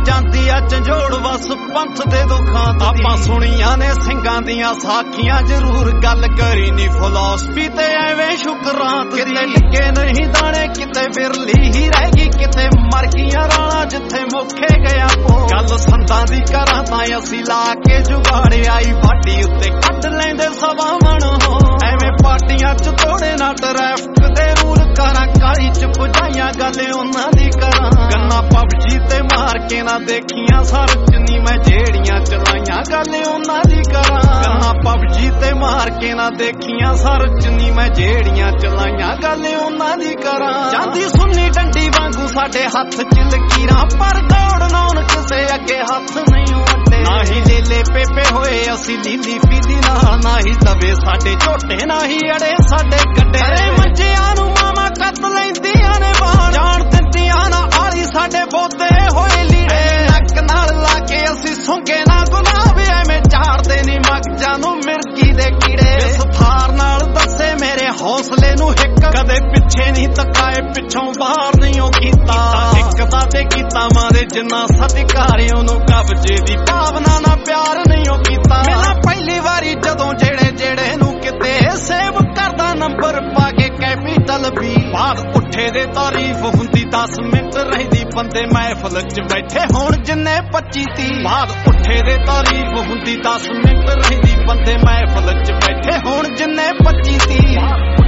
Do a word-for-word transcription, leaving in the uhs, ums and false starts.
ਜਾਂਦੀ ਆ ਝੰਜੋੜ ਵਸ ਪੰਥ ਦੇ ਦੁੱਖਾਂ ਆਪਾਂ ਸੁਣੀਆਂ ਨੇ ਸਿੰਘਾਂ ਦੀਆਂ ਸਾਖੀਆਂ ਜ਼ਰੂਰ ਗੱਲ ਕਰੀ ਨੀ ਫਿਲਾਸਫੀ ਤੇ ਐਵੇਂ ਸ਼ੁਕਰਾਂਤ ਕਿਤੇ ਟਿੱਕੇ ਨਹੀਂ ਦਾਣੇ ਕਿਤੇ ਬਿਰਲੀ ਹੀ ਰਹਿ ਗਈ ਕਿਤੇ ਮਰ ਗਈਆਂ ਰਾਣਾ ਜਿੱਥੇ ਮੁੱਖੇ ਗਿਆ ਪੋ ਗੱਲ ਸੰਤਾਂ ਦੀ ਕਰਾਂ ਤਾਂ ਅਸੀਂ ਲਾ ਕੇ ਜੁਗਾੜ ਆਈ ਵਾਢੀ ਉੱਤੇ ਕੱਢ ਲੈਂਦੇ ਸਵਾ ਮਣ ਹੋ ਐਵੇਂ ਪਾਰਟੀਆਂ ਚ ਤੋੜੇ ਨਾ ਟ੍ਰੈਫਿਕ ਦੇ ਰੂਲ ਕਰਾਂ ਕਾਲੀ ਚ ਪੁਜਾਈਆਂ ਗੱਲ ਉਹਨਾਂ ਦੀ ਕਰਾਂ ਗੰਨਾ ਪਬਜੀ ਤੇ ਮਾਰ ਕੇ ਨਾ ਦੇਖੀਆਂ ਸਰਚ ਨੀ ਮੈਂ ਜਿਹੜੀਆਂ ਚਲਾਈਆਂ ਗੱਲ ਉਹਨਾਂ ਦੀ ਕਰਾਂ ਗੰਨਾ ਪਬਜੀ ਤੇ ਮਾਰ ਕੇ ਨਾ ਦੇਖੀਆਂ ਸਰਚ ਨੀ ਮੈਂ ਜਿਹੜੀਆਂ ਚਲਾਈਆਂ ਗੱਲ ਉਹਨਾਂ ਦੀ ਕਰਾਂ ਜਾਂਦੀ ਸੁੰਨੀ ਡੰਡੀ ਵਾਂਗੂ ਸਾਡੇ ਹੱਥ ਚ ਲਕੀਰਾਂ ਪਰ ਦੌੜਨਾਉਣ ਕਿਸੇ ਅੱਗੇ ਹੱਥ ਨਹੀਂ ਵੱਡੇ ਨਾ ਹੀ ਲੇਲੇ ਪੇਪੇ ਹੋਏ ਅਸੀਂ ਲੀਲੀ ਫੀਦੀ ਨਾਲ ਨਾ ਹੀ ਦਵੇ ਸਾਡੇ ਝੋਟੇ ਨਾ ਹੀ ਅੜੇ ਸਾਡੇ ਗੱਡੇ ਮੰਜਿਆਂ ਨੂੰ ਮਾਮਾ ਕੱਤ ਲੈਂਦੀਆਂ ਨੇ ਬਾਹਰ ਜਾਣ ਦਿੰਦੀਆਂ ਨਾ ਆਲੀ ਸਾਡੇ ਬੋਤੇ ਹੋਏ ਲੀੜੇ ਨੱਕ ਨਾਲ ਲਾ ਕੇ ਅਸੀਂ ਸੁੰਗੇ ਨਾ ਗੁਲਾਬ ਐਵੇਂ ਝਾੜਦੇ ਨੀ ਮਗਜਾਂ ਨੂੰ ਮਿਰਗੀ ਦੇ ਕੀੜੇ ਇਸ ਥਾਰ ਨਾਲ ਦੱਸੇ ਮੇਰੇ ਹੌਸਲੇ ਨੂੰ ਹਿੱਕ ਕਦੇ ਪਿੱਛੇ ਨਹੀਂ ਤਕਾਏ ਪਿੱਛੋਂ ਬਾਹਰ ਨਹੀਂ ਉਹ ਕੀਤਾ ਇੱਕ ਦਾ ਤੇ ਕੀਤਾ ਮਾਰੇ ਜਿੰਨਾ ਸਤਿਕਾਰੇ ਉਹਨੂੰ ਕਬਜੇ ਦੀ ਭਾਵਨਾ ਨਾਲ ਪਿਆਰ ਨਹੀਂ ਉਹ ਕੀਤਾ ਮੇਰਾ ਪਹਿਲੀ ਵਾਰੀ ਜਦੋਂ ਜਿਹੜੇ ਜਿਹੜੇ ਨੂੰ ਕਿਤੇ ਸੇਵ ਕਰਦਾ ਨੰਬਰ ਪਾ ਕੇ ਕੈਪੀਟਲ ਵੀ ਬਾਅਦ ਉੱਠੇ ਦੇ ਤਾਰੀਫ ਹੁੰਦੀ ਦਸ ਮਿੰਟ ਰਹਿੰਦੀ ਬੰਦੇ ਮਹਿਫਲ ਚ ਬੈਠੇ ਹੁਣ ਜਿੰਨੇ ਪੱਚੀ ਤੀਹ ਬਾਅਦ ਉੱਠੇ ਦੇ ਤਾਰੀਫ ਹੁੰਦੀ ਦਸ ਮਿੰਟ ਰਹਿੰਦੀ ਬੰਦੇ ਮਹਿਫਲ ਚ ਬੈਠੇ ਹੁਣ ਜਿੰਨੇ ਪੱਚੀ ਤੀਹ